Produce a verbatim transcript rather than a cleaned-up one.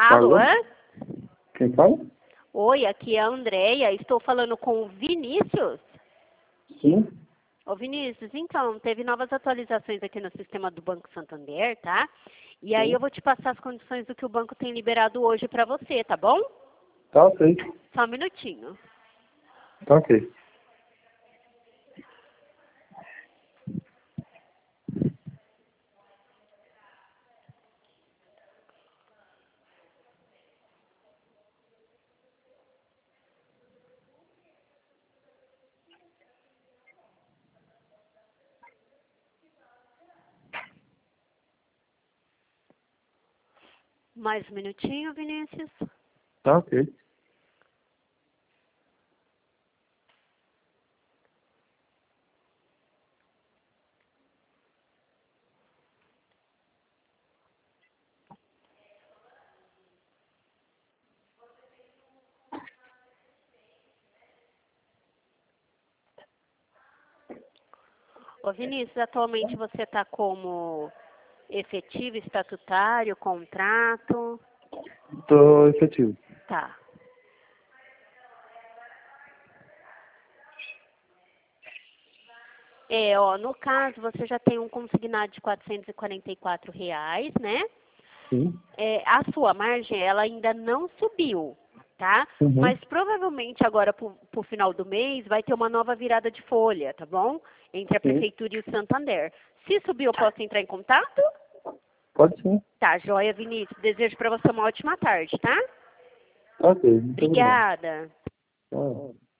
Alô? Alô? Quem fala? Oi, aqui é a Andréia. Estou falando com o Vinícius. Sim. Ô, Vinícius, então, teve novas atualizações aqui no sistema do Banco Santander, tá? E aí Sim. eu vou te passar as condições do que o banco tem liberado hoje para você, tá bom? Tá ok. Só um minutinho. Tá ok. Mais um minutinho, Vinícius. Tá ok. Ô, Vinícius, atualmente você está como efetivo, estatutário, contrato? Tô efetivo. Tá. É, ó, no caso, você já tem um consignado de quatrocentos e quarenta e quatro reais, né? Sim. É, a sua margem, ela ainda não subiu, tá? Uhum. Mas provavelmente agora, pro, pro final do mês, vai ter uma nova virada de folha, tá bom? Entre a Sim. Prefeitura e o Santander. Se subir, eu posso entrar em contato? Pode sim. Tá, joia, Vinícius. Desejo para você uma ótima tarde, tá? Tá ok. Muito obrigado. Obrigada. Tchau.